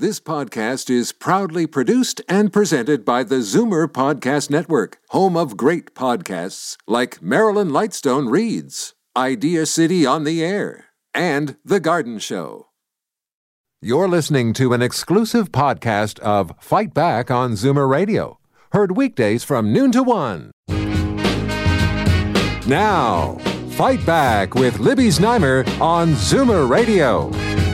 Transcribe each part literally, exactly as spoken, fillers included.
This podcast is proudly produced and presented by the Zoomer Podcast Network, home of great podcasts like Marilyn Lightstone Reads, Idea City on the Air, and The Garden Show. You're listening to an exclusive podcast of Fight Back on Zoomer Radio, heard weekdays from noon to one. Now, Fight Back with Libby Znaimer on Zoomer Radio.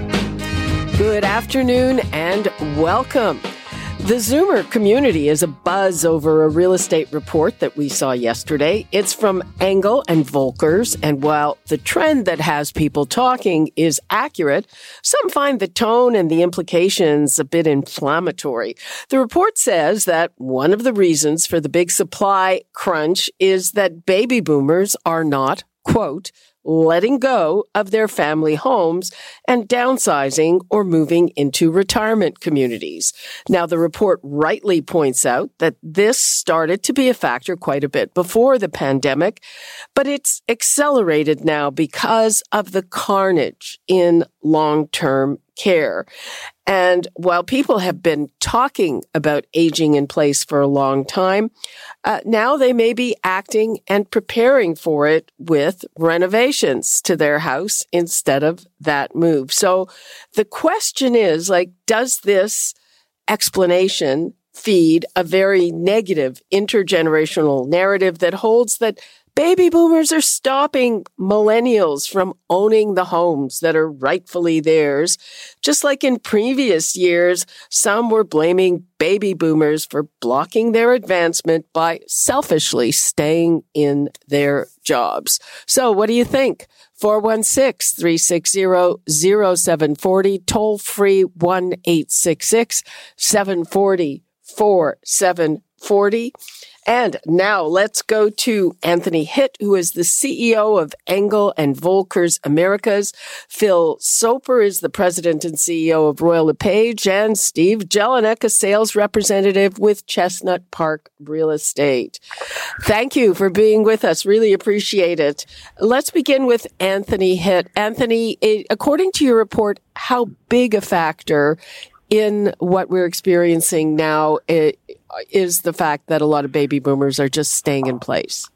Good afternoon and welcome. The Zoomer community is abuzz over a real estate report that we saw yesterday. It's from Engel and Volkers, and while the trend that has people talking is accurate, some find the tone and the implications a bit inflammatory. The report says that one of the reasons for the big supply crunch is that baby boomers are not, quote, letting go of their family homes and downsizing or moving into retirement communities. Now, the report rightly points out that this started to be a factor quite a bit before the pandemic, but it's accelerated now because of the carnage in long-term care. And while people have been talking about aging in place for a long time, uh, now they may be acting and preparing for it with renovations to their house instead of that move. So the question is, like, does this explanation feed a very negative intergenerational narrative that holds that baby boomers are stopping millennials from owning the homes that are rightfully theirs? Just like in previous years, some were blaming baby boomers for blocking their advancement by selfishly staying in their jobs. So what do you think? four one six, three six zero, zero seven four zero, toll free one eight six six, seven four zero, four seven four zero. And now let's go to Anthony Hitt, who is the C E O of Engel and Volkers Americas. Phil Soper is the president and C E O of Royal LePage, and Steve Jelinek, a sales representative with Chestnut Park Real Estate. Thank you for being with us. Really appreciate it. Let's begin with Anthony Hitt. Anthony, according to your report, how big a factor in what we're experiencing now is the fact that a lot of baby boomers are just staying in place?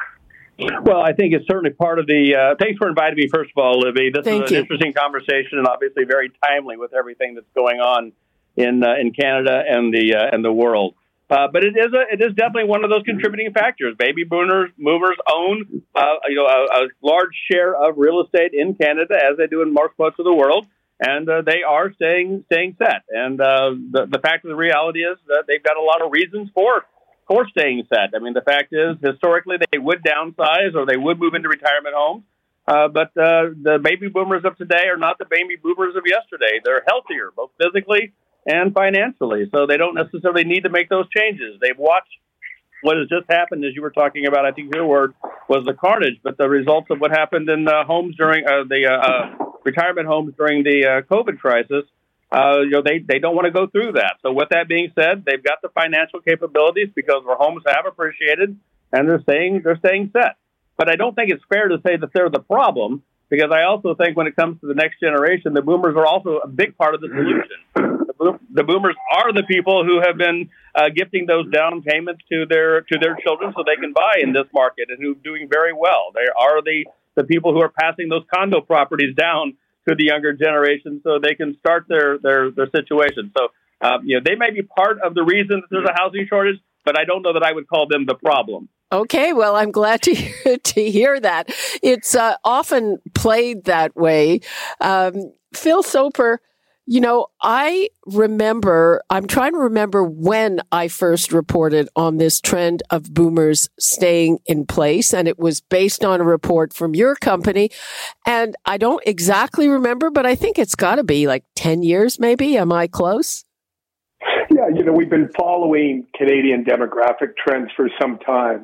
Well, I think it's certainly part of the, uh, thanks for inviting me, first of all, Libby. This Thank is an you. interesting conversation and obviously very timely with everything that's going on in uh, in Canada and the uh, and the world. Uh, but it is a, it is definitely one of those contributing factors. Baby boomers movers own uh, you know a, a large share of real estate in Canada, as they do in most parts of the world. And uh, they are staying staying set. And uh, the, the fact of the reality is that they've got a lot of reasons for for staying set. I mean, the fact is, historically, they would downsize or they would move into retirement homes. Uh, but uh, the baby boomers of today are not the baby boomers of yesterday. They're healthier, both physically and financially. So they don't necessarily need to make those changes. They've watched what has just happened, as you were talking about, I think your word was the carnage, but the results of what happened in uh, homes during uh, the uh, uh, retirement homes during the uh, COVID crisis, uh, you know, they, they don't want to go through that. So with that being said, they've got the financial capabilities because their homes have appreciated and they're staying, they're staying set. But I don't think it's fair to say that they're the problem, because I also think when it comes to the next generation, the boomers are also a big part of the solution. The boomers are the people who have been uh, gifting those down payments to their to their children so they can buy in this market, and who are doing very well. They are the, the people who are passing those condo properties down to the younger generation so they can start their their, their situation. So um, you know, they may be part of the reason that there's a housing shortage, but I don't know that I would call them the problem. Okay, well, I'm glad to hear, to hear that. It's uh, often played that way. Um, Phil Soper, you know, I remember, I'm trying to remember when I first reported on this trend of boomers staying in place, and it was based on a report from your company. And I don't exactly remember, but I think it's got to be like ten years maybe. Am I close? Yeah, you know, we've been following Canadian demographic trends for some time.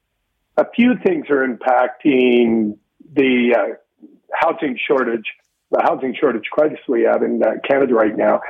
A few things are impacting the uh, housing shortage, the housing shortage crisis we have in uh, Canada right now.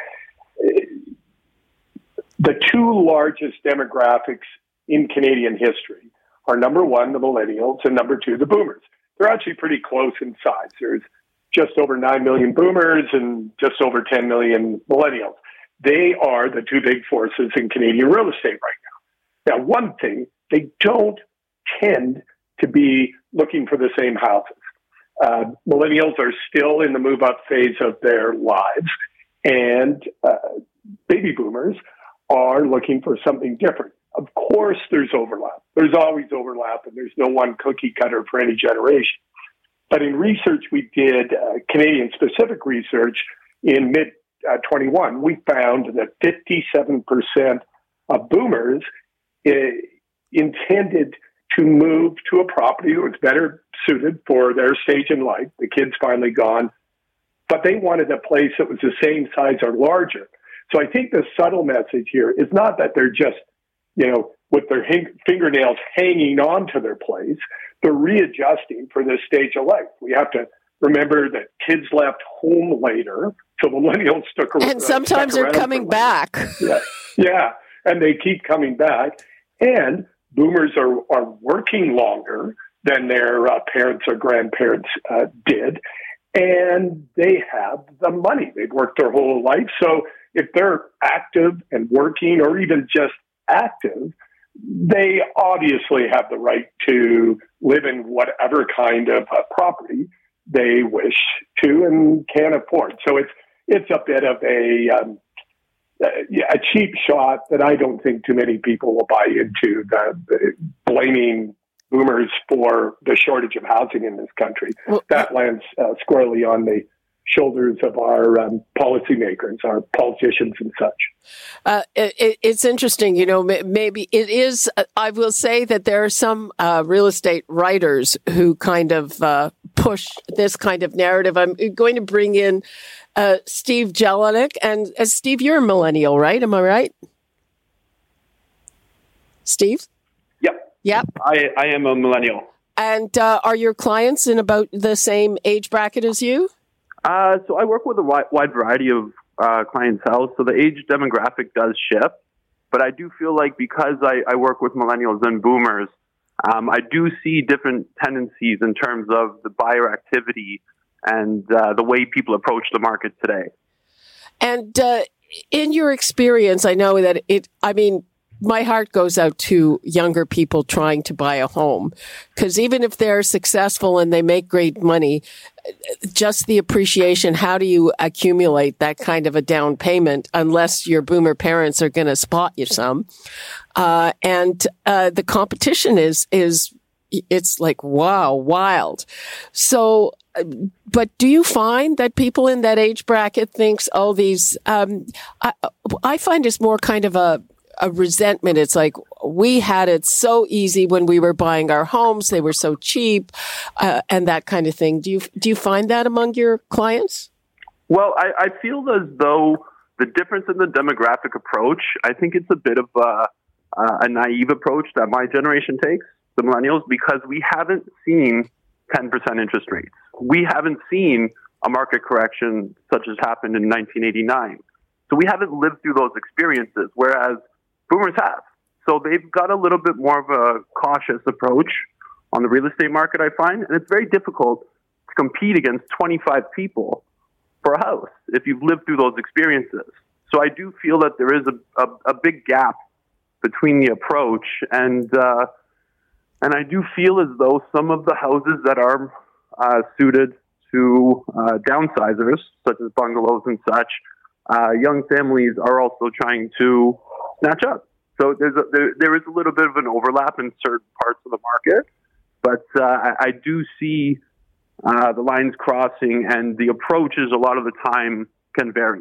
The two largest demographics in Canadian history are, number one, the millennials, and number two, the boomers. They're actually pretty close in size. There's just over nine million boomers and just over ten million millennials. they are the two big forces in Canadian real estate right now. Now, one thing, they don't tend to be looking for the same houses. Uh, millennials are still in the move-up phase of their lives, and uh, baby boomers are looking for something different. Of course, there's overlap. There's always overlap, and there's no one cookie cutter for any generation. But in research we did, uh, Canadian-specific research in mid twenty-one, we found that fifty-seven percent of boomers uh, intended to move to a property that was better suited for their stage in life. The kid's finally gone, but they wanted a place that was the same size or larger. So I think the subtle message here is not that they're just, you know, with their hang- fingernails hanging on to their place. They're readjusting for this stage of life. We have to remember that kids left home later, so millennials stuck around. And sometimes they're coming back. Yeah, yeah, and they keep coming back. And boomers are, are working longer than their uh, parents or grandparents uh, did, and they have the money. They've worked their whole life. So if they're active and working, or even just active, they obviously have the right to live in whatever kind of uh, property they wish to and can afford. So it's it's a bit of a um, uh, yeah, a cheap shot that I don't think too many people will buy into, the, the blaming boomers for the shortage of housing in this country. Well, that lands uh, squarely on the shoulders of our um, policymakers, our politicians and such. Uh, it, it's interesting, you know, maybe it is, I will say that there are some uh, real estate writers who kind of uh, push this kind of narrative. I'm going to bring in uh, Steve Jelinek. And uh, Steve, you're a millennial, right? Am I right? Steve? Yep. Yep. I, I am a millennial. And uh, are your clients in about the same age bracket as you? Uh, so I work with a wide, wide variety of uh, clientele, so the age demographic does shift. But I do feel like because I, I work with millennials and boomers, um, I do see different tendencies in terms of the buyer activity and uh, the way people approach the market today. And uh, in your experience, I know that it, I mean, my heart goes out to younger people trying to buy a home, because even if they're successful and they make great money, just the appreciation, how do you accumulate that kind of a down payment unless your boomer parents are going to spot you some? Uh, and uh, the competition is, is it's like, wow, wild. So, but do you find that people in that age bracket thinks, oh, these, um, I, I find it's more kind of a, a resentment. It's like, we had it so easy when we were buying our homes. They were so cheap, uh, and that kind of thing. Do you, do you find that among your clients? Well, I, I feel as though the difference in the demographic approach, I think it's a bit of a, a naive approach that my generation takes, the millennials, because we haven't seen ten percent interest rates. We haven't seen a market correction such as happened in nineteen eighty-nine. So we haven't lived through those experiences, whereas boomers have. So they've got a little bit more of a cautious approach on the real estate market, I find. And it's very difficult to compete against twenty-five people for a house if you've lived through those experiences. So I do feel that there is a, a, a big gap between the approach. And uh, and I do feel as though some of the houses that are uh, suited to uh, downsizers, such as bungalows and such, uh, young families are also trying to snatch up. So there's a, there, there is a little bit of an overlap in certain parts of the market, but uh, I, I do see uh, the lines crossing, and the approaches a lot of the time can vary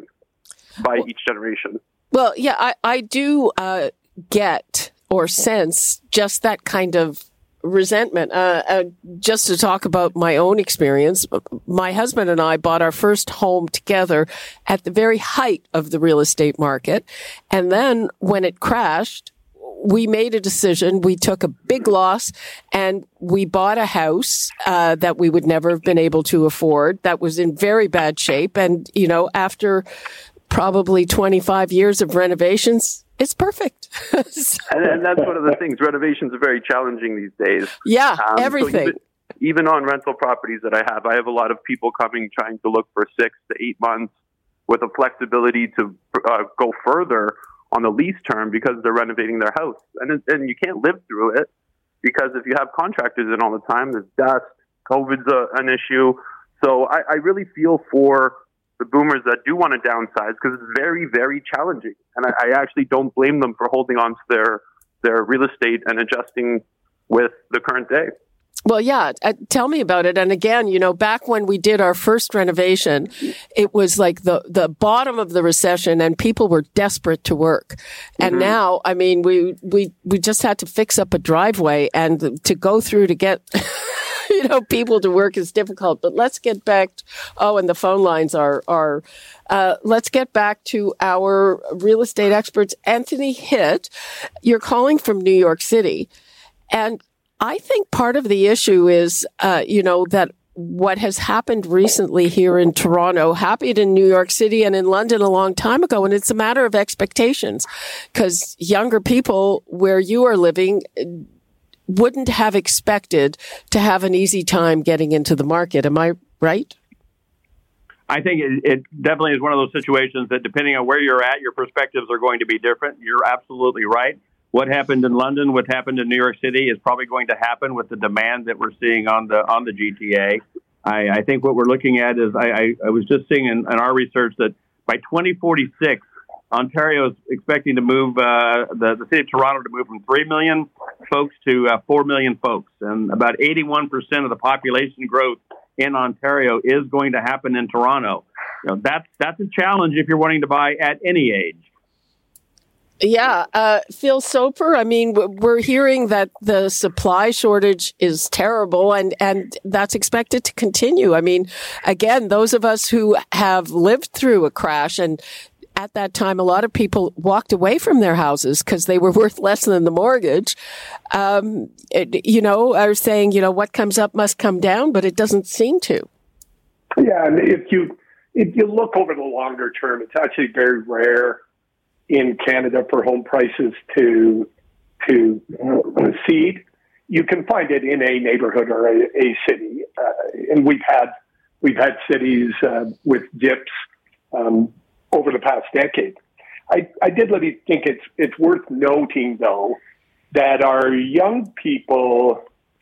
by well, each generation. Well, yeah, I, I do uh, get or sense just that kind of resentment. Uh, uh, just to talk about my own experience, my husband and I bought our first home together at the very height of the real estate market. And then when it crashed, we made a decision. We took a big loss and we bought a house uh, that we would never have been able to afford, that was in very bad shape. And, you know, after probably twenty-five years of renovations, it's perfect. so, and, and that's one of the things. Renovations are very challenging these days. Yeah, um, everything. So even, even on rental properties that I have, I have a lot of people coming trying to look for six to eight months with a flexibility to uh, go further on the lease term because they're renovating their house. And, it, and you can't live through it because if you have contractors in all the time, there's dust, COVID's a, an issue. So I, I really feel for the boomers that do want to downsize because it's very, very challenging. And I, I actually don't blame them for holding on to their, their real estate and adjusting with the current day. Well, yeah. Uh, tell me about it. And again, you know, back when we did our first renovation, it was like the, the bottom of the recession and people were desperate to work. And mm-hmm. now, I mean, we, we, we just had to fix up a driveway and to go through to get, you know, people to work is difficult. But let's get back. To, oh, and the phone lines are, are, uh, let's get back to our real estate experts. Anthony Hitt, you're calling from New York City. And I think part of the issue is, uh, you know, that what has happened recently here in Toronto happened in New York City and in London a long time ago. And it's a matter of expectations because younger people where you are living wouldn't have expected to have an easy time getting into the market. Am I right? I think it, it definitely is one of those situations that depending on where you're at, your perspectives are going to be different. You're absolutely right. What happened in London, what happened in New York City is probably going to happen with the demand that we're seeing on the on the G T A. I, I think what we're looking at is I, I, I was just seeing in, in our research that by twenty forty-six, Ontario is expecting to move uh, the, the city of Toronto to move from three million folks to uh, four million folks. And about eighty-one percent of the population growth in Ontario is going to happen in Toronto. You know, that's, that's a challenge if you're wanting to buy at any age. Yeah. Uh, Phil Soper, I mean, we're hearing that the supply shortage is terrible and, and that's expected to continue. I mean, again, those of us who have lived through a crash and at that time, a lot of people walked away from their houses because they were worth less than the mortgage. Um, it, you know, are saying, you know, what comes up must come down, but it doesn't seem to. Yeah. And if you, if you look over the longer term, it's actually very rare in Canada for home prices to to recede. You can find it in a neighborhood or a, a city, uh, and we've had we've had cities uh, with dips um, over the past decade. I, I did let you think it's it's worth noting though that our young people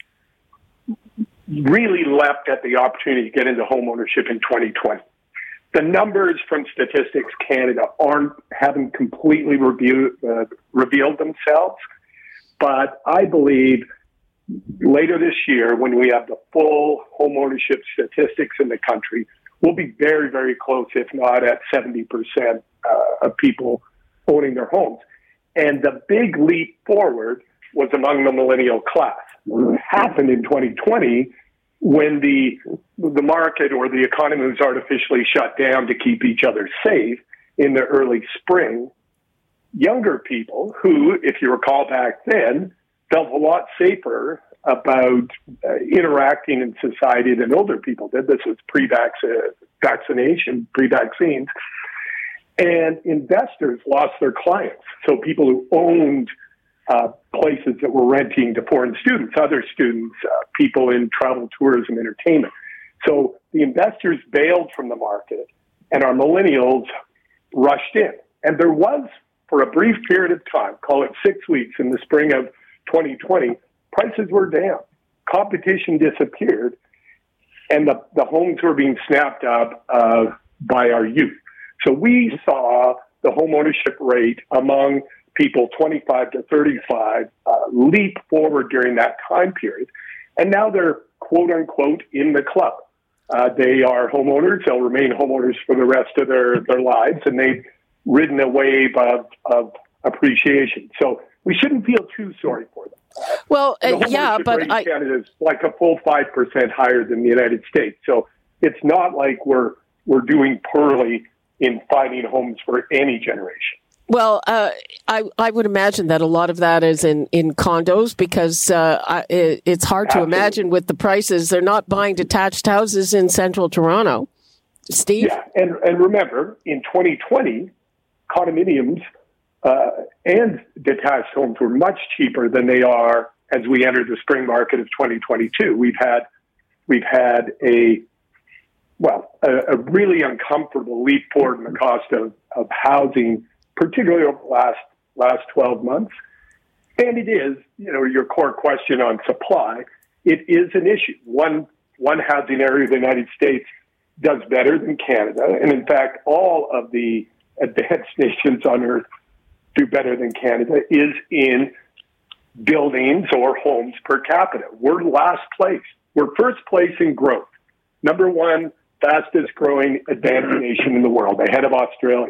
really leapt at the opportunity to get into home ownership in twenty twenty. The numbers from Statistics Canada aren't haven't completely review, uh, revealed themselves, but I believe later this year, when we have the full home ownership statistics in the country, we'll be very, very close, if not at seventy percent uh, of people owning their homes. And the big leap forward was among the millennial class. What happened in twenty twenty when the the market or the economy was artificially shut down to keep each other safe in the early spring, younger people who, if you recall back then, felt a lot safer about uh, interacting in society than older people did. This was pre-vaccination, pre-vaccines. And investors lost their clients. So people who owned Uh, places that were renting to foreign students, other students, uh, people in travel, tourism, entertainment. So the investors bailed from the market and our millennials rushed in. And there was, for a brief period of time, call it six weeks in the spring of twenty twenty, prices were down. Competition disappeared and the, the homes were being snapped up uh, by our youth. So we saw the home ownership rate among people twenty-five to thirty-five uh, leap forward during that time period. And now they're, quote unquote, in the club. Uh, they are homeowners. They'll remain homeowners for the rest of their, their lives. And they've ridden a wave of, of appreciation. So we shouldn't feel too sorry for them. Uh, well, uh, the yeah, but rate I... in Canada is like a full five percent higher than the United States. So it's not like we're, we're doing poorly in finding homes for any generation. Well, uh, I, I would imagine that a lot of that is in, in condos because uh, I, it, it's hard Absolutely. to imagine with the prices. They're not buying detached houses in central Toronto. Steve? Yeah, and, and remember, in twenty twenty, condominiums uh, and detached homes were much cheaper than they are as we enter the spring market of twenty twenty-two. We've had we've had a well, a, a really uncomfortable leap forward in the cost of, of housing, particularly over the last, last twelve months. And it is, you know, your core question on supply, it is an issue. One, one housing area of the United States does better than Canada. And in fact, all of the advanced nations on earth do better than Canada is in buildings or homes per capita. We're last place. We're first place in growth. Number one, fastest growing advanced nation in the world, ahead of Australia.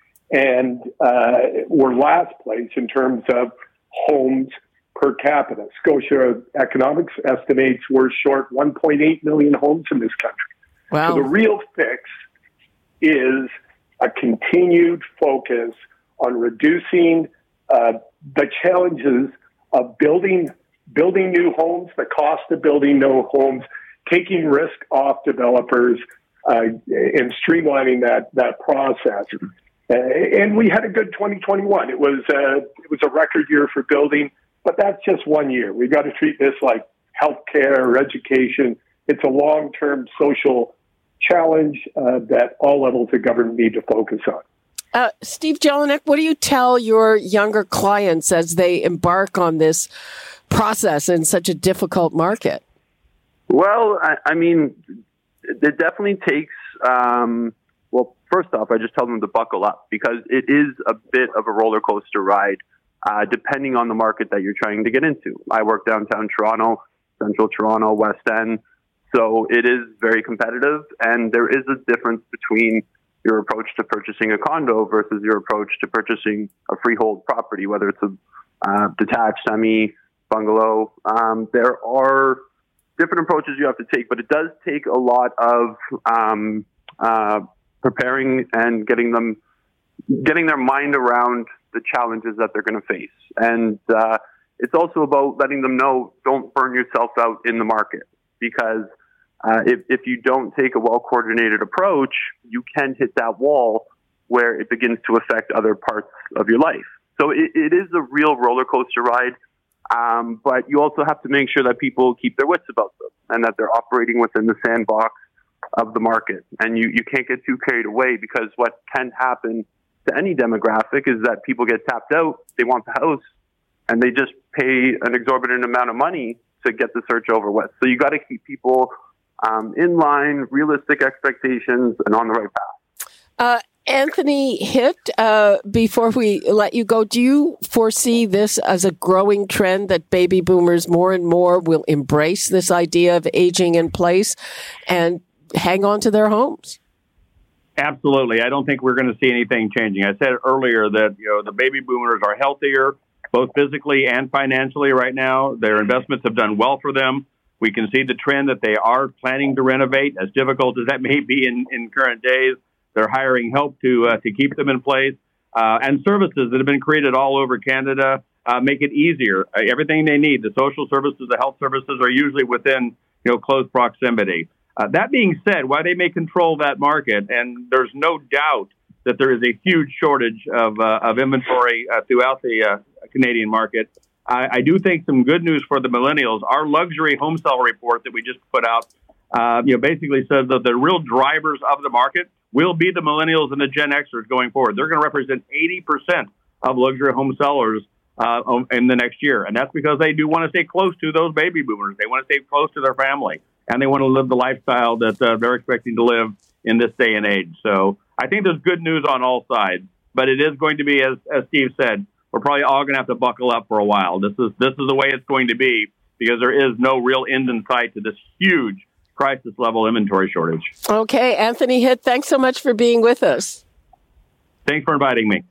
And uh, we're last place in terms of homes per capita. Scotia Economics estimates we're short one point eight million homes in this country. Wow. So the real fix is a continued focus on reducing uh, the challenges of building building new homes, the cost of building new homes, taking risk off developers, uh, and streamlining that that process. Uh, and we had a good twenty twenty-one. It was uh, it was a record year for building, but that's just one year. We've got to treat this like healthcare or education. It's a long-term social challenge uh, that all levels of government need to focus on. Uh, Steve Jelinek, what do you tell your younger clients as they embark on this process in such a difficult market? Well, I, I mean, it definitely takes, um, well, first off, I just tell them to buckle up because it is a bit of a roller coaster ride, uh, depending on the market that you're trying to get into. I work downtown Toronto, central Toronto, West End. So it is very competitive, and there is a difference between your approach to purchasing a condo versus your approach to purchasing a freehold property, whether it's a uh, detached, semi, bungalow. Um, there are different approaches you have to take, but it does take a lot of um, uh, preparing and getting them, getting their mind around the challenges that they're going to face. And uh, it's also about letting them know, don't burn yourself out in the market, because Uh, if, if you don't take a well-coordinated approach, you can hit that wall where it begins to affect other parts of your life. So it, it is a real roller coaster ride, um, but you also have to make sure that people keep their wits about them and that they're operating within the sandbox of the market. And you, you can't get too carried away, because what can happen to any demographic is that people get tapped out, they want the house, and they just pay an exorbitant amount of money to get the search over with. So you got to keep people Um, in line, realistic expectations, and on the right path. Uh, Anthony Hitt, uh, before we let you go, do you foresee this as a growing trend that baby boomers more and more will embrace this idea of aging in place and hang on to their homes? Absolutely. I don't think we're going to see anything changing. I said earlier that, you know, the baby boomers are healthier, both physically and financially right now. Their investments have done well for them. We can see the trend that they are planning to renovate, as difficult as that may be in, in current days. They're hiring help to uh, to keep them in place. Uh, and services that have been created all over Canada uh, make it easier. Uh, everything they need, the social services, the health services, are usually within, you know, close proximity. Uh, that being said, while they may control that market, and there's no doubt that there is a huge shortage of, uh, of inventory uh, throughout the uh, Canadian market, I, I do think some good news for the millennials. Our luxury home sale report that we just put out, uh, you know, basically says that the real drivers of the market will be the millennials and the Gen Xers going forward. They're going to represent eighty percent of luxury home sellers uh, in the next year. And that's because they do want to stay close to those baby boomers. They want to stay close to their family, and they want to live the lifestyle that uh, they're expecting to live in this day and age. So I think there's good news on all sides, but it is going to be, as, as Steve said, we're probably all going to have to buckle up for a while. This is this is the way it's going to be, because there is no real end in sight to this huge crisis level inventory shortage. Okay, Anthony Hitt, thanks so much for being with us. Thanks for inviting me.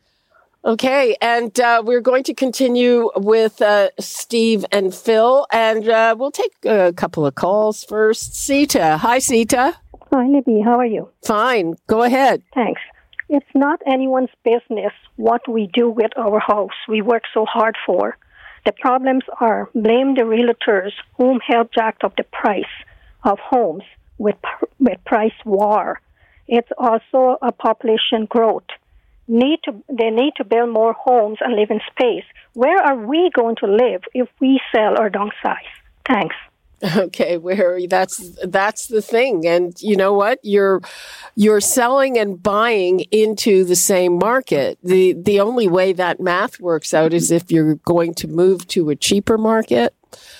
Okay, and uh, we're going to continue with uh, Steve and Phil, and uh, we'll take a couple of calls first. Sita. Hi, Sita. Hi, Libby. How are you? Fine. Go ahead. Thanks. It's not anyone's business what we do with our house we work so hard for. The problems are blame the realtors whom help jack up the price of homes with, with price war. It's also a population growth. Need to, they need to build more homes and live in space. Where are we going to live if we sell or downsize? Thanks. Okay, where that's that's the thing, and you know what? You're you're selling and buying into the same market. the The only way that math works out is if you're going to move to a cheaper market,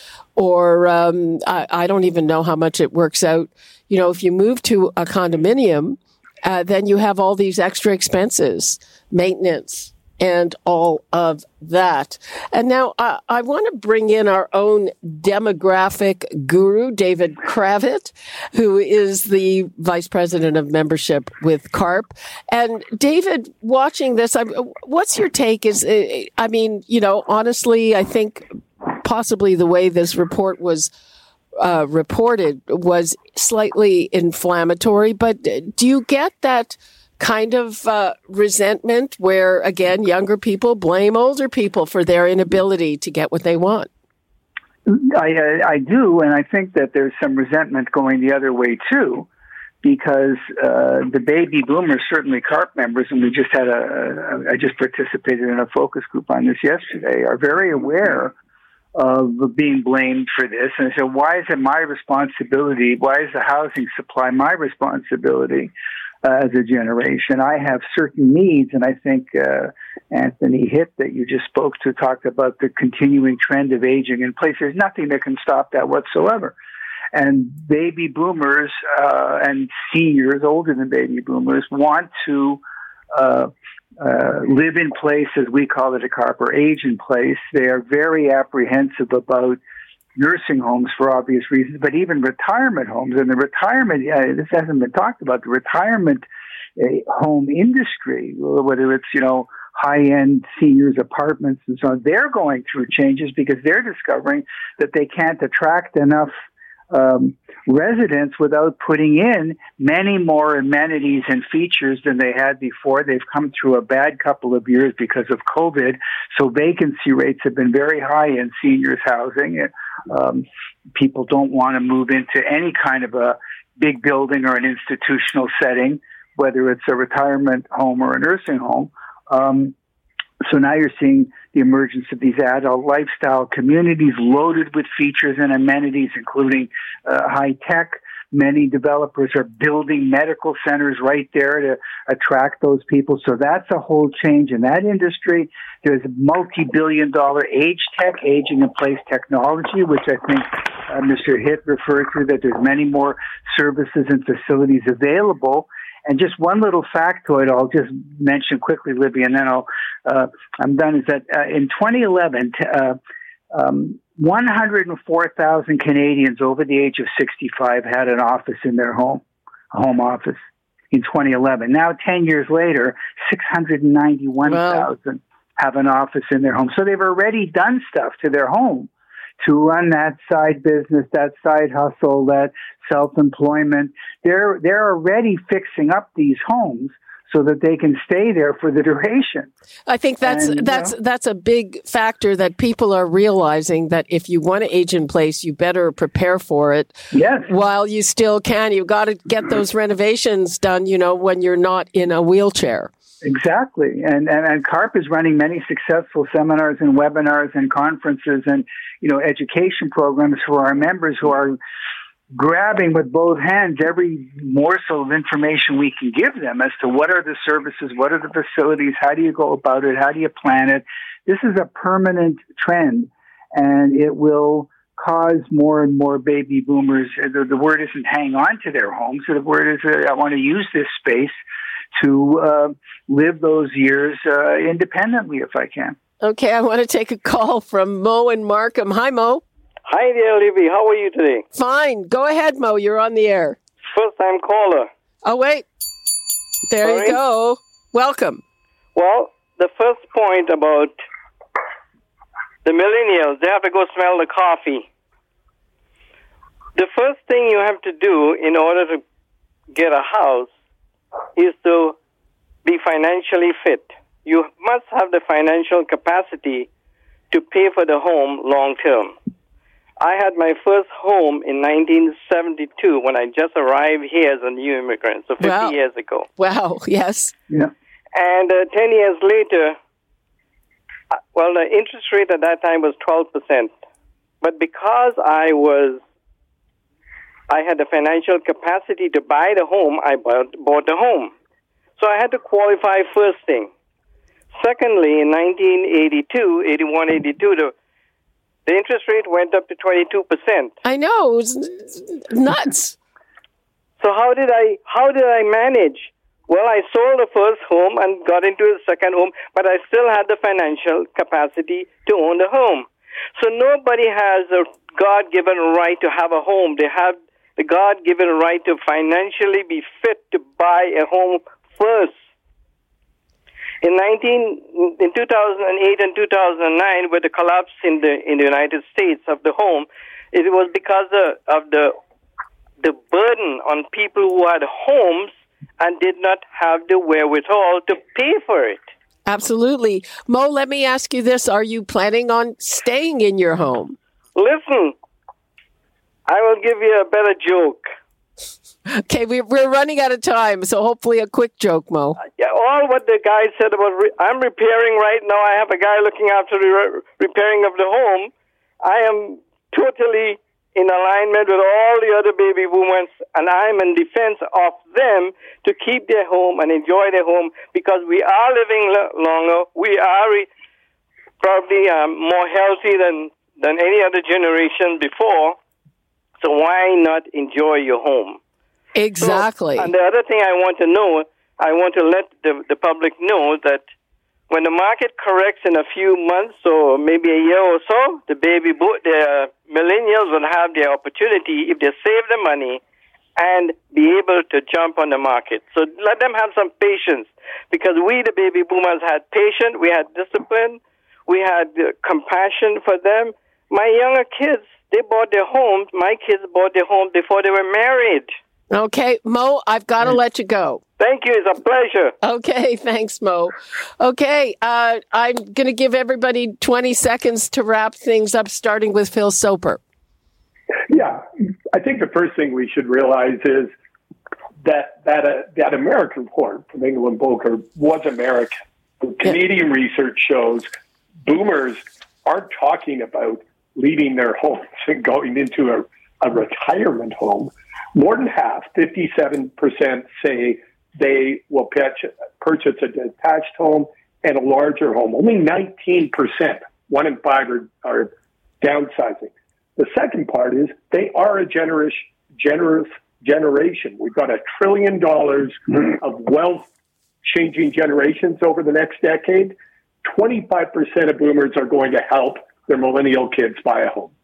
or um, I, I don't even know how much it works out. You know, if you move to a condominium, uh, then you have all these extra expenses, maintenance, and all of that. And now uh, I want to bring in our own demographic guru, David Kravitz, who is the Vice President of Membership with CARP. And David, watching this, I, what's your take? Is I mean, you know, honestly, I think possibly the way this report was uh, reported was slightly inflammatory, but do you get that kind of uh, resentment where, again, younger people blame older people for their inability to get what they want? I, I do, and I think that there's some resentment going the other way, too, because uh, the baby boomers, certainly CARP members, and we just had a, a, I just participated in a focus group on this yesterday, are very aware of being blamed for this. And I said, why is it my responsibility? Why is the housing supply my responsibility? Uh, as a generation, I have certain needs, and I think uh, Anthony Hitt, that you just spoke to, talked about the continuing trend of aging in place. There's nothing that can stop that whatsoever. And baby boomers uh, and seniors, older than baby boomers, want to uh, uh, live in place, as we call it at CARP, or age in place. They are very apprehensive about nursing homes for obvious reasons, but even retirement homes. And the retirement, uh, this hasn't been talked about, the retirement uh, home industry, whether it's, you know, high-end seniors apartments and so on, they're going through changes because they're discovering that they can't attract enough um, residents without putting in many more amenities and features than they had before. They've come through a bad couple of years because of COVID, so vacancy rates have been very high in seniors housing. Um, people don't want to move into any kind of a big building or an institutional setting, whether it's a retirement home or a nursing home. Um, so now you're seeing the emergence of these adult lifestyle communities loaded with features and amenities, including uh, high tech. Many developers are building medical centers right there to attract those people. So that's a whole change in that industry. There's multi-billion dollar age tech, aging in place technology, which I think uh, Mister Hitt referred to, that there's many more services and facilities available. And just one little factoid I'll just mention quickly, Libby, and then I'll, uh, I'm done, is that uh, in twenty eleven, uh, um, one hundred four thousand Canadians over the age of sixty-five had an office in their home, a home office in twenty eleven. Now, ten years later, six hundred ninety-one thousand wow. have an office in their home. So they've already done stuff to their home to run that side business, that side hustle, that self-employment. They're, they're already fixing up these homes so that they can stay there for the duration. I think that's and, that's you know, that's a big factor that people are realizing, that if you want to age in place, you better prepare for it. Yes. While you still can. You've got to get those renovations done, you know, when you're not in a wheelchair. Exactly. And, and, and CARP is running many successful seminars and webinars and conferences and, you know, education programs for our members who are grabbing with both hands every morsel of information we can give them as to what are the services, what are the facilities, how do you go about it, how do you plan it. This is a permanent trend, and it will cause more and more baby boomers. The, the word isn't hang on to their homes. The word is uh, I want to use this space to uh, live those years uh, independently if I can. Okay, I want to take a call from Mo in Markham. Hi, Mo. Hi there, Libby. How are you today? Fine. Go ahead, Mo. You're on the air. First-time caller. Oh, wait. There Sorry? you go. Welcome. Well, the first point about the millennials, they have to go smell the coffee. The first thing you have to do in order to get a house is to be financially fit. You must have the financial capacity to pay for the home long term. I had my first home in nineteen seventy-two when I just arrived here as a new immigrant, so fifty wow. years ago. Wow, yes. Yeah. And uh, ten years later, uh, well, the interest rate at that time was twelve percent. But because I was I had the financial capacity to buy the home, I bought, bought the home. So I had to qualify first thing. Secondly, in nineteen eighty-two, eighty-one, eighty-two, the, the interest rate went up to twenty-two percent. I know, it was nuts. So how did I how did I manage? Well, I sold the first home and got into the second home, but I still had the financial capacity to own the home. So nobody has a God-given right to have a home. They have the God-given right to financially be fit to buy a home first. In nineteen in two thousand eight and two thousand nine, with the collapse in the in the United States of the home, it was because of, of the the burden on people who had homes and did not have the wherewithal to pay for it. Absolutely. Mo, let me ask you this. Are you planning on staying in your home? Listen, I will give you a better joke. Okay, we, we're running out of time, so hopefully a quick joke, Mo. Yeah, all what the guy said about, re- I'm repairing right now. I have a guy looking after the re- repairing of the home. I am totally in alignment with all the other baby boomers, and I'm in defense of them to keep their home and enjoy their home because we are living lo- longer. We are re- probably um, more healthy than, than any other generation before. So why not enjoy your home? Exactly. So, and the other thing I want to know, I want to let the, the public know that when the market corrects in a few months or maybe a year or so, the baby bo- the millennials will have the opportunity, if they save the money, and be able to jump on the market. So let them have some patience, because we, the baby boomers, had patience, we had discipline, we had uh, compassion for them. My younger kids, they bought their homes. My kids bought their homes before they were married. Okay, Mo, I've got to let you go. Thank you. It's a pleasure. Okay, thanks, Mo. Okay, uh, I'm going to give everybody twenty seconds to wrap things up, starting with Phil Soper. Yeah, I think the first thing we should realize is that that uh, that American report from Engel and Volker was American. The Canadian research shows boomers aren't talking about leaving their homes and going into a, a retirement home. More than half, fifty-seven percent, say they will pitch, purchase a detached home and a larger home. Only nineteen percent, one in five, are, are downsizing. The second part is they are a generous, generous generation. We've got a trillion dollars of wealth changing generations over the next decade. twenty-five percent of boomers are going to help their millennial kids buy a home.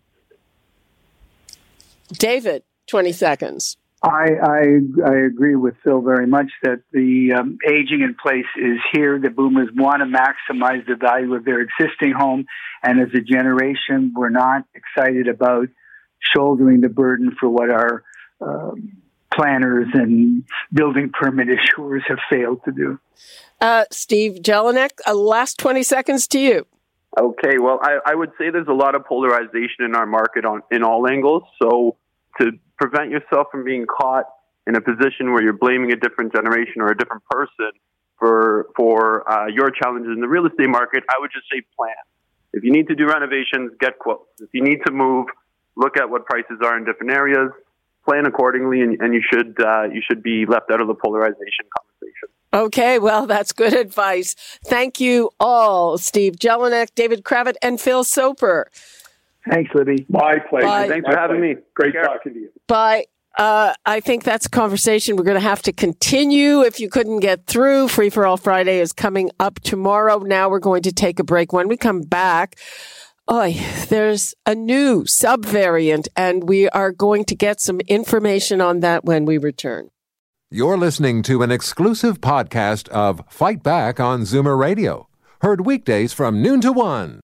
David, twenty seconds. I, I I agree with Phil very much that the um, aging in place is here. The boomers want to maximize the value of their existing home, and as a generation, we're not excited about shouldering the burden for what our um, planners and building permit issuers have failed to do. Uh, Steve Jelinek, uh, last twenty seconds to you. Okay, well, I, I would say there's a lot of polarization in our market on in all angles. So to prevent yourself from being caught in a position where you're blaming a different generation or a different person for for uh, your challenges in the real estate market, I would just say plan. If you need to do renovations, get quotes. If you need to move, look at what prices are in different areas, plan accordingly, and, and you should uh, you should be left out of the polarization conversation. Okay, well, that's good advice. Thank you all, Steve Jelinek, David Kravitz, and Phil Soper. Thanks, Libby. My pleasure. Bye. Thanks My for having pleasure. me. Great Take care. talking to you. Bye. Uh, I think that's a conversation we're going to have to continue if you couldn't get through. Free for All Friday is coming up tomorrow. Now we're going to take a break. When we come back, oh, there's a new subvariant, and we are going to get some information on that when we return. You're listening to an exclusive podcast of Fight Back on Zoomer Radio. Heard weekdays from noon to one.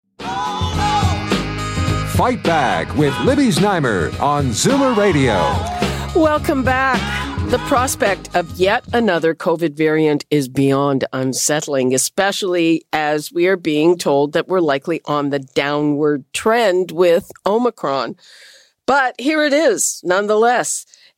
Fight Back with Libby Znaimer on Zoomer Radio. Welcome back. The prospect of yet another COVID variant is beyond unsettling, especially as we are being told that we're likely on the downward trend with Omicron. But here it is, nonetheless.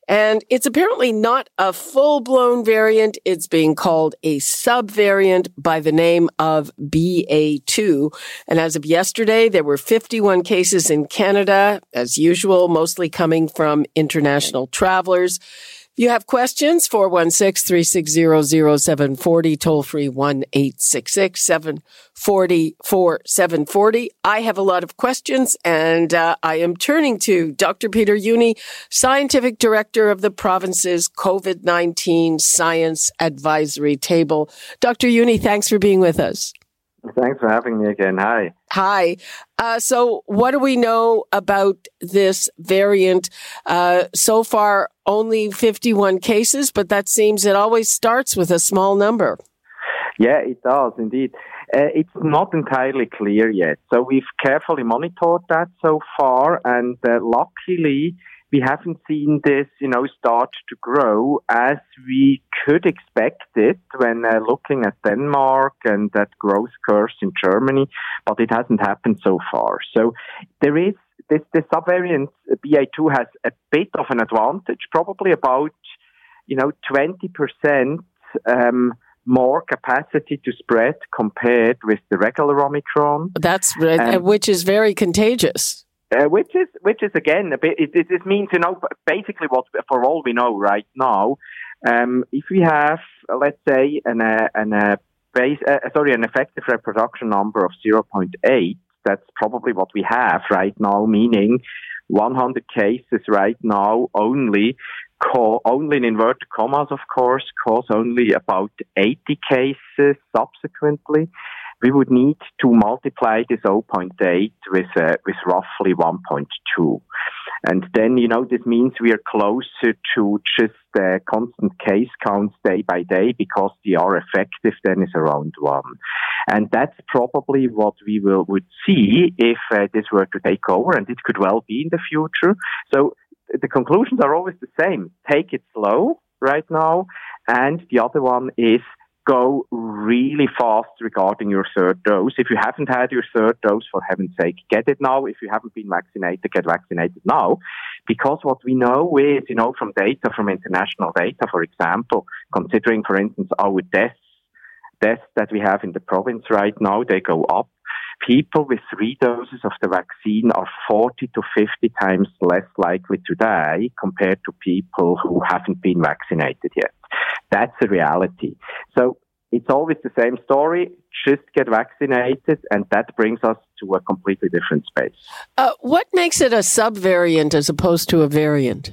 And it's apparently not a full-blown variant. It's being called a subvariant by the name of B A two. And as of yesterday, there were fifty-one cases in Canada, as usual, mostly coming from international travelers. If you have questions, four one six, three six zero, zero seven four zero, toll free one eight six six, seven four zero, four seven four zero. I have a lot of questions, and uh, I am turning to Doctor Peter Jüni, Scientific Director of the province's COVID nineteen Science Advisory Table. Doctor Jüni, thanks for being with us. Thanks for having me again. Hi. Hi. Uh, so what do we know about this variant? Uh, so far, only fifty-one cases, but that seems it always starts with a small number. Yeah, it does indeed. Uh, it's not entirely clear yet. So we've carefully monitored that so far, and uh, luckily we haven't seen this, you know, start to grow as we could expect it when uh, looking at Denmark and that growth curves in Germany, but it hasn't happened so far. So there is this, this subvariant B A two has a bit of an advantage, probably about, you know, twenty percent um, more capacity to spread compared with the regular Omicron. That's right, um, which is very contagious. Uh, which is, which is again, a bit, it, it, it means, you know, basically what, for all we know right now, um, if we have, uh, let's say, an, uh, an, uh, base, uh, sorry, an effective reproduction number of zero point eight, that's probably what we have right now, meaning one hundred cases right now only, call, only in inverted commas, of course, cause only about eighty cases subsequently. We would need to multiply this zero point eight with uh, with roughly one point two. And then, you know, this means we are closer to just uh, constant case counts day by day because the R effective then is around one. And that's probably what we will would see if uh, this were to take over, and it could well be in the future. So the conclusions are always the same. Take it slow right now. And the other one is go really fast regarding your third dose. If you haven't had your third dose, for heaven's sake, get it now. If you haven't been vaccinated, get vaccinated now. Because what we know is, you know, from data, from international data, for example, considering, for instance, our deaths, deaths that we have in the province right now, they go up. People with three doses of the vaccine are forty to fifty times less likely to die compared to people who haven't been vaccinated yet. That's a reality. So it's always the same story. Just get vaccinated, and that brings us to a completely different space. Uh, what makes it a subvariant as opposed to a variant?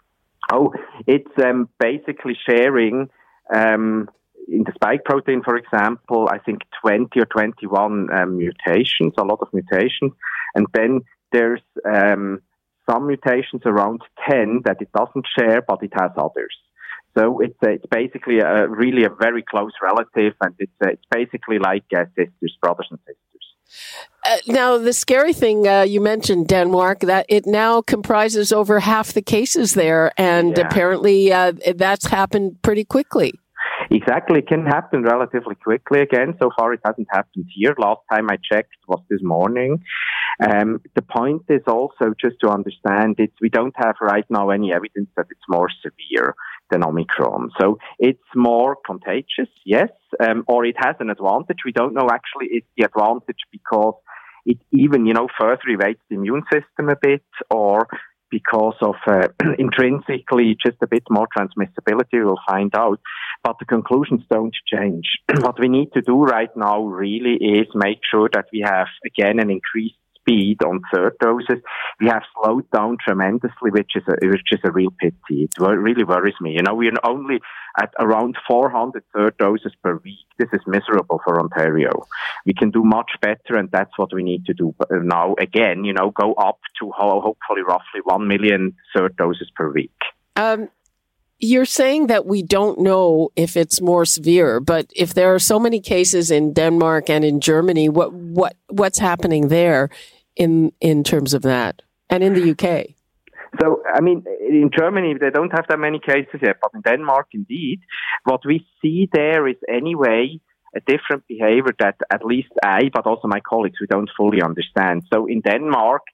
Oh, it's um, basically sharing... Um, in the spike protein, for example, I think twenty or twenty-one um, mutations, a lot of mutations. And then there's um, some mutations around ten that it doesn't share, but it has others. So it's uh, it's basically a, really a very close relative, and it's uh, it's basically like uh, sisters, brothers and sisters. Uh, now, the scary thing, uh, you mentioned Denmark, that it now comprises over half the cases there, and yeah. apparently uh, that's happened pretty quickly. Exactly. It can happen relatively quickly again. So far, it hasn't happened here. Last time I checked was this morning. Um, the point is also just to understand it, we don't have right now any evidence that it's more severe than Omicron. So it's more contagious, yes, um, or it has an advantage. We don't know actually it's the advantage because it even, you know, further evades the immune system a bit, or because of uh, intrinsically just a bit more transmissibility, we'll find out. But the conclusions don't change. What we need to do right now really is make sure that we have, again, an increased speed on third doses. We have slowed down tremendously, which is a, which is a real pity. It really worries me. You know, we're only at around four hundred third doses per week. This is miserable for Ontario. We can do much better, and that's what we need to do now. Again, you know, go up to hopefully roughly one million third doses per week. Um, you're saying that we don't know if it's more severe, but if there are so many cases in Denmark and in Germany, what what what's happening there in in terms of that, and in the U K? So, I mean, in Germany, they don't have that many cases yet, but in Denmark, indeed, what we see there is anyway a different behavior that at least I, but also my colleagues, we don't fully understand. So in Denmark,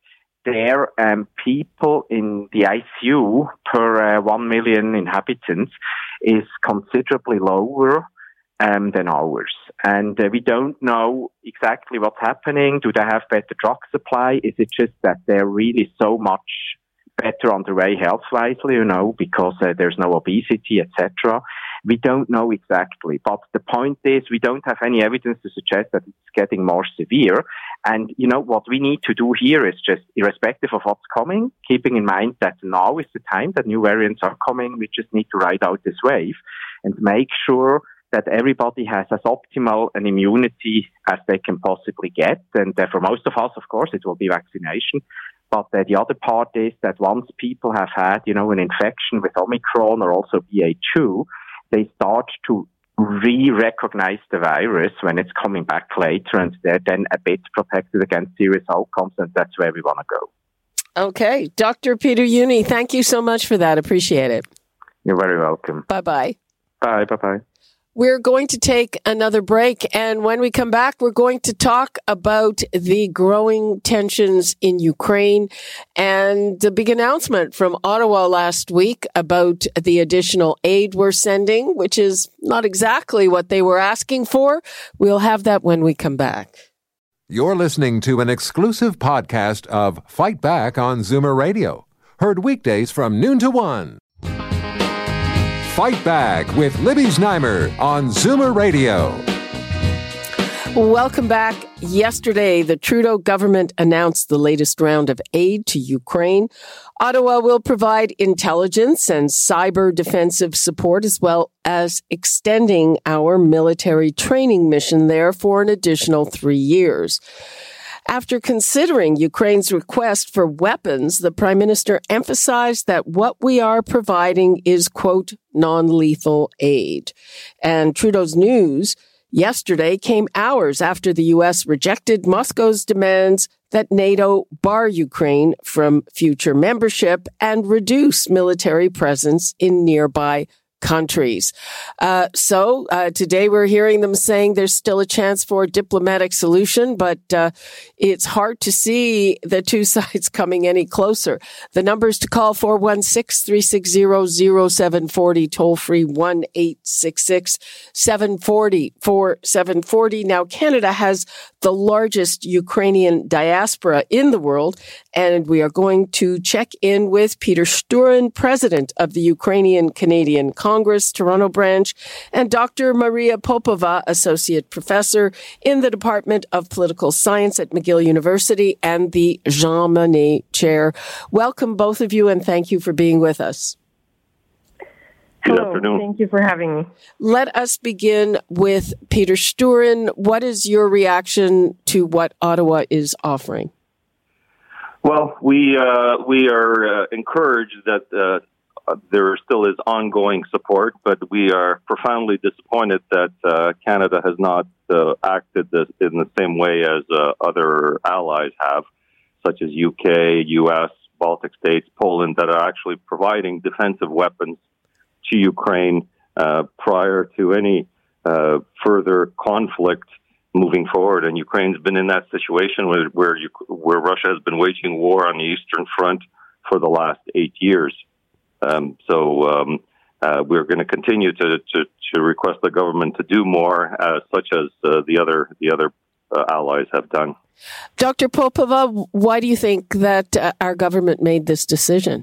their um, people in the I C U per uh, one million inhabitants is considerably lower um, than ours. And uh, we don't know exactly what's happening. Do they have better drug supply? Is it just that they're really so much better on the way health-wise, you know, because uh, there's no obesity, et cetera? We don't know exactly. But the point is, we don't have any evidence to suggest that it's getting more severe. And, you know, what we need to do here is just, irrespective of what's coming, keeping in mind that now is the time that new variants are coming. We just need to ride out this wave and make sure that everybody has as optimal an immunity as they can possibly get. And uh, for most of us, of course, it will be vaccination. But uh, the other part is that once people have had, you know, an infection with Omicron or also B A two, they start to re-recognize the virus when it's coming back later, and they're then a bit protected against serious outcomes, and that's where we want to go. Okay. Doctor Peter Jüni, thank you so much for that. Appreciate it. You're very welcome. Bye-bye. Bye, bye-bye. We're going to take another break, and when we come back, we're going to talk about the growing tensions in Ukraine and the big announcement from Ottawa last week about the additional aid we're sending, which is not exactly what they were asking for. We'll have that when we come back. You're listening to an exclusive podcast of Fight Back on Zoomer Radio, heard weekdays from noon to one. Fight Back with Libby Znaimer on Zoomer Radio. Welcome back. Yesterday, the Trudeau government announced the latest round of aid to Ukraine. Ottawa will provide intelligence and cyber defensive support, as well as extending our military training mission there for an additional three years. After considering Ukraine's request for weapons, the Prime Minister emphasized that what we are providing is, quote, non-lethal aid. And Trudeau's news yesterday came hours after the U S rejected Moscow's demands that NATO bar Ukraine from future membership and reduce military presence in nearby countries. Uh, so uh, today we're hearing them saying there's still a chance for a diplomatic solution, but uh, it's hard to see the two sides coming any closer. The numbers to call four one six, three six zero, zero seven four zero, toll free one eight six six, seven four zero, four seven four zero. Now, Canada has the largest Ukrainian diaspora in the world, and we are going to check in with Peter Shturyn, president of the Ukrainian Canadian Congress. Congress, Toronto branch, and Doctor Maria Popova, associate professor in the Department of Political Science at McGill University and the Jean Monnet Chair. Welcome, both of you, and thank you for being with us. Good Hello. Afternoon. Thank you for having me. Let us begin with Peter Shturyn. What is your reaction to what Ottawa is offering? Well, we uh, we are uh, encouraged that uh, Uh, there still is ongoing support, but we are profoundly disappointed that uh, Canada has not uh, acted this in the same way as uh, other allies have, such as U K, U S, Baltic states, Poland, that are actually providing defensive weapons to Ukraine uh, prior to any uh, further conflict moving forward. And Ukraine's been in that situation where where, you, where Russia has been waging war on the Eastern Front for the last eight years. Um, so um, uh, we're going to continue to, to, to request the government to do more, uh, such as uh, the other the other uh, allies have done. Doctor Popova, why do you think that uh, our government made this decision?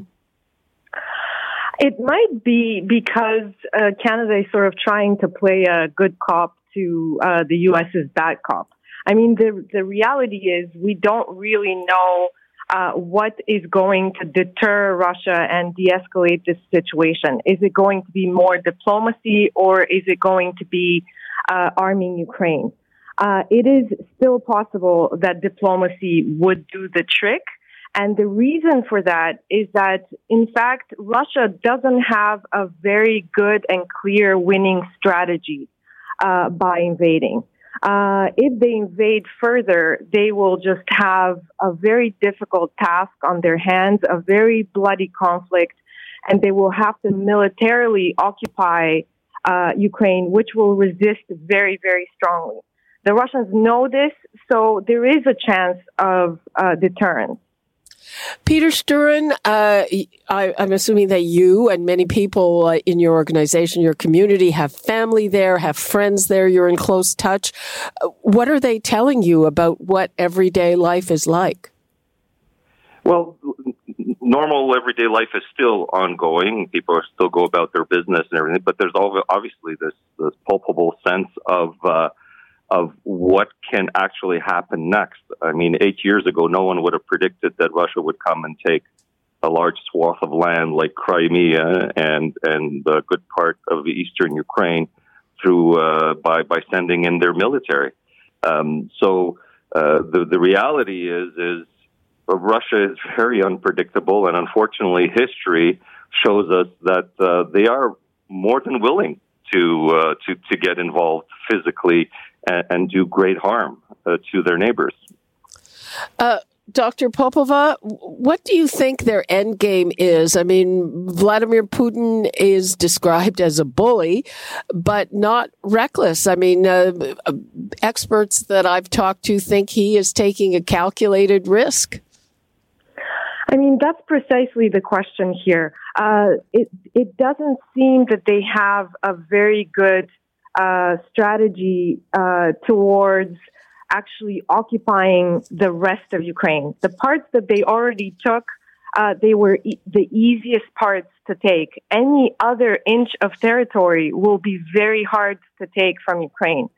It might be because uh, Canada is sort of trying to play a good cop to uh, the U S's bad cop. I mean, the the reality is we don't really know Uh, what is going to deter Russia and de-escalate this situation? Is it going to be more diplomacy, or is it going to be uh, arming Ukraine? Uh, it is still possible that diplomacy would do the trick. And the reason for that is that, in fact, Russia doesn't have a very good and clear winning strategy uh, by invading. Uh, if they invade further, they will just have a very difficult task on their hands, a very bloody conflict, and they will have to militarily occupy uh, Ukraine, which will resist very, very strongly. The Russians know this, so there is a chance of uh, deterrence. Peter Sturin, uh, I, I'm assuming that you and many people uh, in your organization, your community, have family there, have friends there, you're in close touch. Uh, what are they telling you about what everyday life is like? Well, normal everyday life is still ongoing. People are still go about their business and everything, but there's obviously this, this palpable sense of uh, of what can actually happen next. I mean, eight years ago, no one would have predicted that Russia would come and take a large swath of land like Crimea and and a good part of eastern Ukraine through uh, by by sending in their military. Um, so uh, the the reality is is Russia is very unpredictable, and unfortunately, history shows us that uh, they are more than willing to uh, to to get involved physically and, and do great harm uh, to their neighbors. Uh, Doctor Popova, what do you think their end game is? I mean, Vladimir Putin is described as a bully, but not reckless. I mean, uh, experts that I've talked to think he is taking a calculated risk. I mean, that's precisely the question here. Uh, it it doesn't seem that they have a very good uh, strategy uh, towards actually occupying the rest of Ukraine. The parts that they already took, uh, they were e- the easiest parts to take. Any other inch of territory will be very hard to take from Ukraine.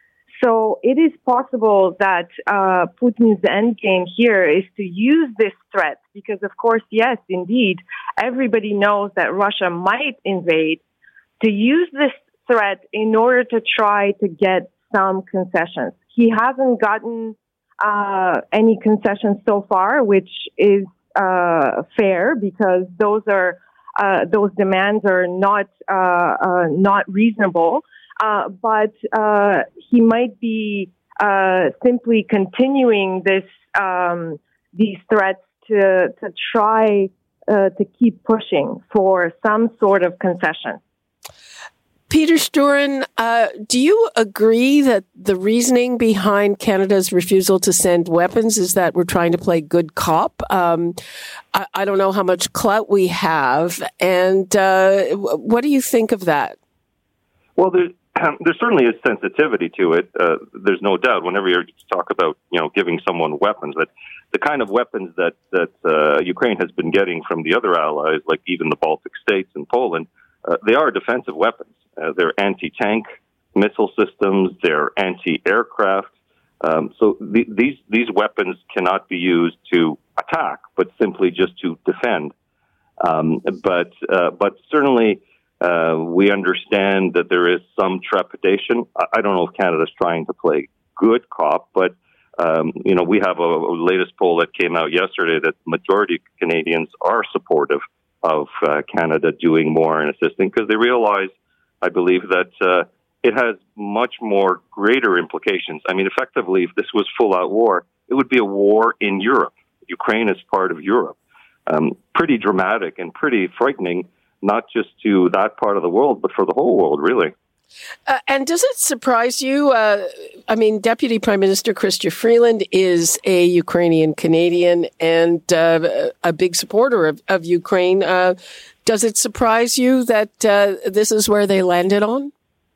So it is possible that uh, Putin's endgame here is to use this threat because, of course, yes, indeed, everybody knows that Russia might invade, to use this threat in order to try to get some concessions. He hasn't gotten uh, any concessions so far, which is uh, fair because those are uh, those demands are not uh, uh, not reasonable. Uh, but uh, he might be uh, simply continuing this um, these threats to to try uh, to keep pushing for some sort of concession. Peter Sturin, uh, do you agree that the reasoning behind Canada's refusal to send weapons is that we're trying to play good cop? Um, I, I don't know how much clout we have, and uh, what do you think of that? Well, there, um, there certainly is sensitivity to it. Uh, there's no doubt. Whenever you talk about, you know, giving someone weapons, that the kind of weapons that that uh, Ukraine has been getting from the other allies, like even the Baltic states and Poland, uh, they are defensive weapons. Uh, they're anti-tank missile systems. They're anti-aircraft. Um, so the, these these weapons cannot be used to attack, but simply just to defend. Um, but uh, but certainly. Uh, we understand that there is some trepidation. I don't know if Canada's trying to play good cop, but, um, you know, we have a, a latest poll that came out yesterday that the majority of Canadians are supportive of uh, Canada doing more and assisting because they realize, I believe, that uh, it has much more greater implications. I mean, effectively, if this was full-out war, it would be a war in Europe. Ukraine is part of Europe. Um, pretty dramatic and pretty frightening, not just to that part of the world, but for the whole world, really. Uh, and does it surprise you? Uh, I mean, Deputy Prime Minister Chrystia Freeland is a Ukrainian Canadian and uh, a big supporter of, of Ukraine. Uh, does it surprise you that uh, this is where they landed on?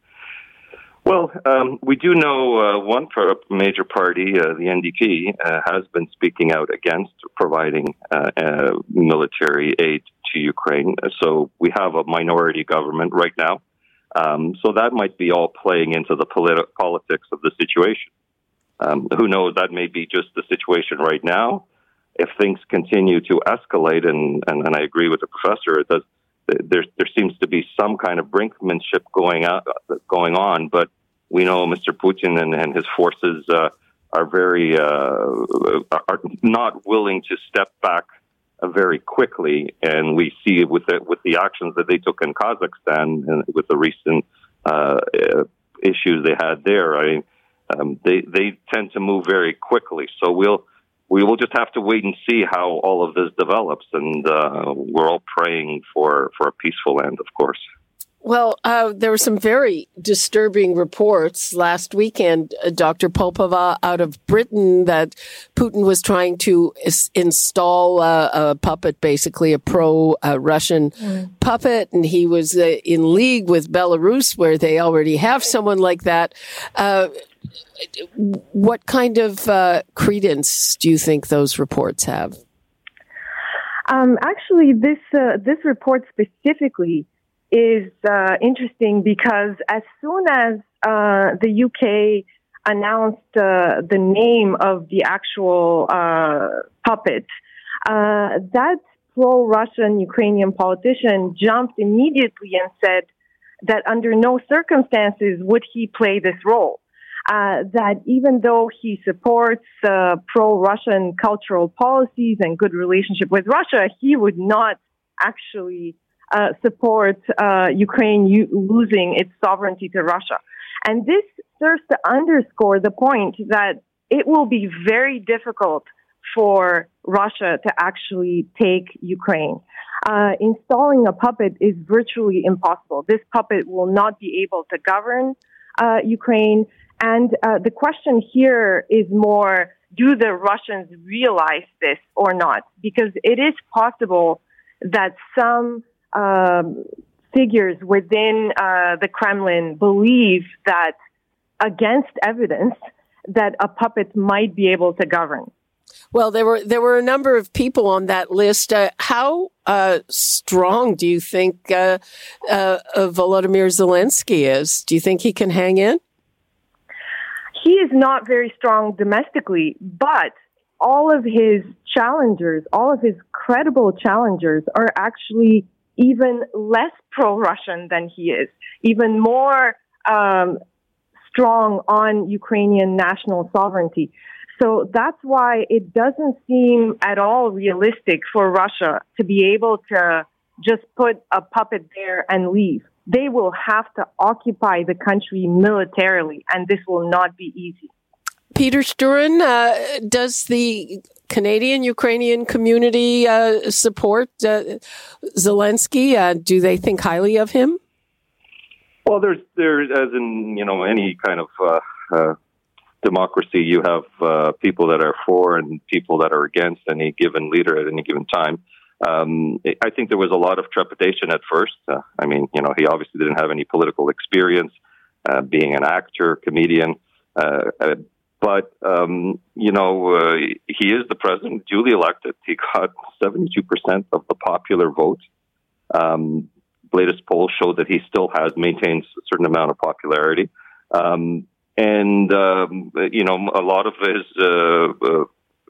Well, um, we do know uh, one major party, uh, the N D P, uh, has been speaking out against providing uh, uh, military aid to Ukraine. So we have a minority government right now. Um, so that might be all playing into the politi- politics of the situation. Um, who knows? That may be just the situation right now. If things continue to escalate, and, and, and I agree with the professor, it does, there, there seems to be some kind of brinkmanship going, out, going on, but we know Mister Putin and, and his forces uh, are very uh, are not willing to step back uh, very quickly, and we see with the, with the actions that they took in Kazakhstan and with the recent uh, issues they had there. I mean, um, they they tend to move very quickly. So we'll we will just have to wait and see how all of this develops, and uh, we're all praying for for a peaceful end, of course. Well, uh, there were some very disturbing reports last weekend, uh, Doctor Popova, out of Britain, that Putin was trying to is- install uh, a puppet, basically a pro-Russian mm. puppet, and he was uh, in league with Belarus, where they already have someone like that. Uh, what kind of uh, credence do you think those reports have? Um, actually, this uh, this report specifically is uh, interesting because as soon as uh, the U K announced uh, the name of the actual uh, puppet, uh, that pro-Russian Ukrainian politician jumped immediately and said that under no circumstances would he play this role. Uh, that even though he supports uh, pro-Russian cultural policies and good relationship with Russia, he would not actually Uh, support uh, Ukraine u- losing its sovereignty to Russia. And this serves to underscore the point that it will be very difficult for Russia to actually take Ukraine. Uh, installing a puppet is virtually impossible. This puppet will not be able to govern uh, Ukraine. And uh, the question here is more, do the Russians realize this or not? Because it is possible that some Um, figures within uh, the Kremlin believe that, against evidence, that a puppet might be able to govern. Well, there were there were a number of people on that list. Uh, how uh, strong do you think uh, uh, uh, Volodymyr Zelensky is? Do you think he can hang in? He is not very strong domestically, but all of his challengers, all of his credible challengers, are actually even less pro-Russian than he is, even more um, strong on Ukrainian national sovereignty. So that's why it doesn't seem at all realistic for Russia to be able to just put a puppet there and leave. They will have to occupy the country militarily, and this will not be easy. Peter Sturen, uh, does the Canadian Ukrainian community uh, support uh, Zelensky? Uh, do they think highly of him? Well, there's there as in you know any kind of uh, uh, democracy, you have uh, people that are for and people that are against any given leader at any given time. Um, I think there was a lot of trepidation at first. Uh, I mean, you know, he obviously didn't have any political experience, uh, being an actor, comedian. Uh, uh, But, um, you know, uh, he is the president, duly elected. He got seventy-two percent of the popular vote. Um, latest polls show that he still has maintains a certain amount of popularity. Um, and, um, you know, a lot of his uh, uh,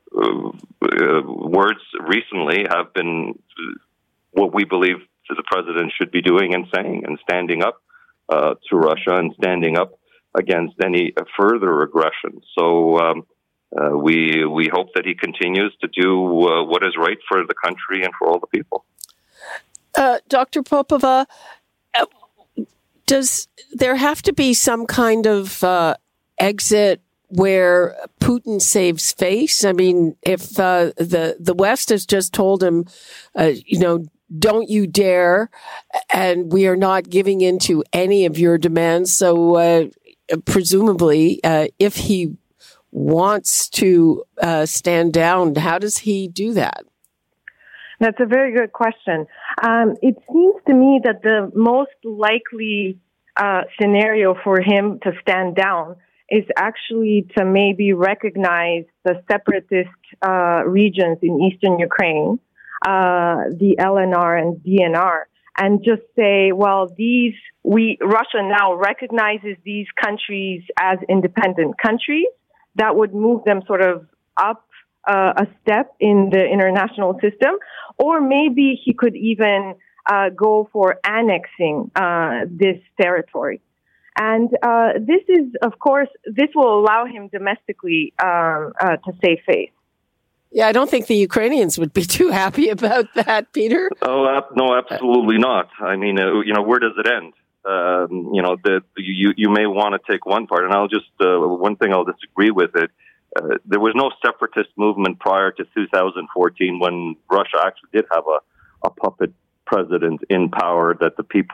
uh, words recently have been what we believe the president should be doing and saying and standing up uh, to Russia and standing up against any further aggression. So um, uh, we we hope that he continues to do uh, what is right for the country and for all the people. Uh, Doctor Popova, uh, does there have to be some kind of uh, exit where Putin saves face? I mean, if uh, the the West has just told him, uh, you know, don't you dare, and we are not giving in to any of your demands, so uh, presumably, uh, if he wants to uh, stand down, how does he do that? That's a very good question. Um, it seems to me that the most likely uh, scenario for him to stand down is actually to maybe recognize the separatist uh, regions in eastern Ukraine, uh, the L N R and D N R, and just say, well, these we Russia now recognizes these countries as independent countries. That would move them sort of up uh, a step in the international system, or maybe he could even uh, go for annexing uh, this territory. And uh, this is, of course, this will allow him domestically um, uh, to save face. Yeah, I don't think the Ukrainians would be too happy about that, Peter. Oh, uh, no, absolutely not. I mean, uh, you know, where does it end? Um, you know, the, you you may want to take one part, and I'll just uh, one thing I'll disagree with it. Uh, there was no separatist movement prior to two thousand fourteen when Russia actually did have a, a puppet president in power that the people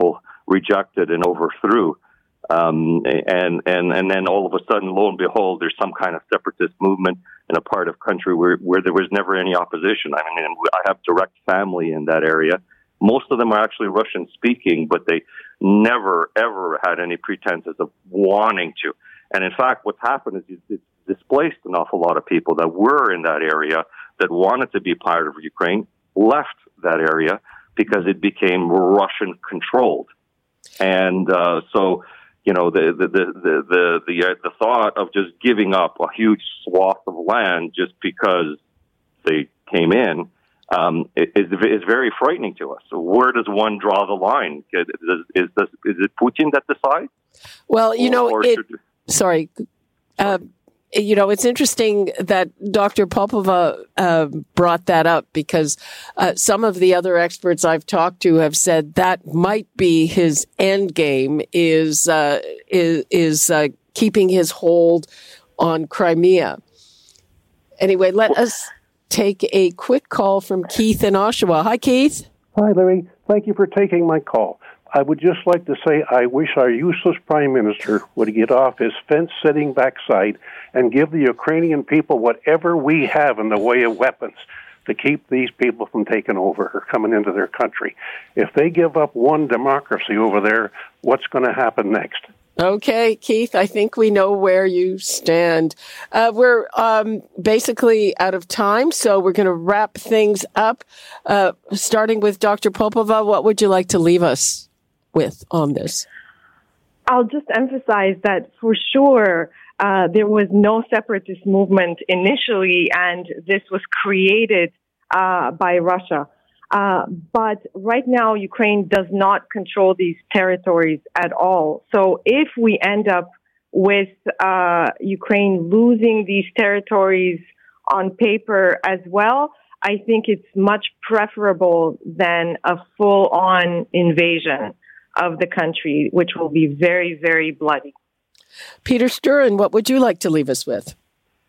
rejected and overthrew. Um, and, and, and then all of a sudden, lo and behold, there's some kind of separatist movement in a part of country where, where there was never any opposition. I mean, I have direct family in that area. Most of them are actually Russian speaking, but they never, ever had any pretenses of wanting to. And in fact, what's happened is it's displaced an awful lot of people that were in that area that wanted to be part of Ukraine, left that area because it became Russian controlled. And uh, so, you know, the the the the the, the, uh, the thought of just giving up a huge swath of land just because they came in um, is is very frightening to us. So where does one draw the line? Is is, this, is it Putin that decides? Well, you or, know, or it, should, sorry. Uh, You know, it's interesting that Doctor Popova uh, brought that up because uh, some of the other experts I've talked to have said that might be his end game is uh, is, is uh, keeping his hold on Crimea. Anyway, let us take a quick call from Keith in Oshawa. Hi, Keith. Hi, Larry. Thank you for taking my call. I would just like to say I wish our useless Prime Minister would get off his fence-sitting backside and give the Ukrainian people whatever we have in the way of weapons to keep these people from taking over or coming into their country. If they give up one democracy over there, what's going to happen next? Okay, Keith, I think we know where you stand. Uh, we're um, basically out of time, so we're going to wrap things up. Uh, starting with Doctor Popova, what would you like to leave us with on this? I'll just emphasize that for sure uh, there was no separatist movement initially, and this was created uh, by Russia. Uh, but right now, Ukraine does not control these territories at all. So if we end up with uh, Ukraine losing these territories on paper as well, I think it's much preferable than a full-on invasion of the country, which will be very, very bloody. Peter Sturin, what would you like to leave us with?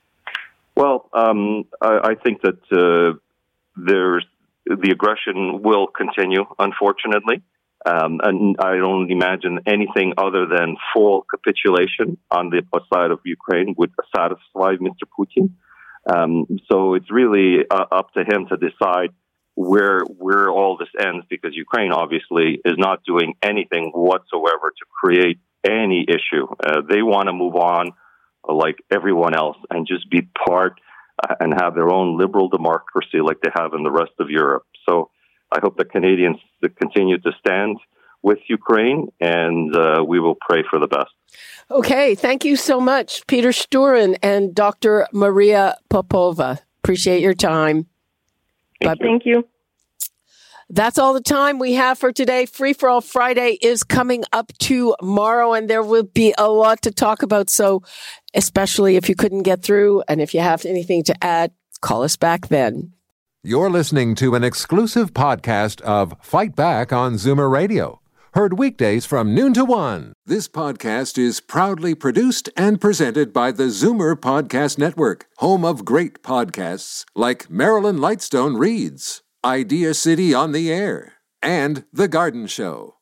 Well, um, I, I think that uh, there's the aggression will continue, unfortunately. Um, and I don't imagine anything other than full capitulation on the side of Ukraine would satisfy Mister Putin. Um, so it's really uh, up to him to decide where where all this ends, because Ukraine obviously is not doing anything whatsoever to create any issue. Uh, they want to move on uh, like everyone else and just be part uh, and have their own liberal democracy like they have in the rest of Europe. So I hope the Canadians continue to stand with Ukraine, and uh, we will pray for the best. Okay, thank you so much, Peter Sturin and Doctor Maria Popova. Appreciate your time. Thank, Thank you. That's all the time we have for today. Free for All Friday is coming up tomorrow, and there will be a lot to talk about. So especially if you couldn't get through, and if you have anything to add, call us back then. You're listening to an exclusive podcast of Fight Back on Zoomer Radio. Heard weekdays from noon to one. This podcast is proudly produced and presented by the Zoomer Podcast Network, home of great podcasts like Marilyn Lightstone Reads, Idea City on the Air, and The Garden Show.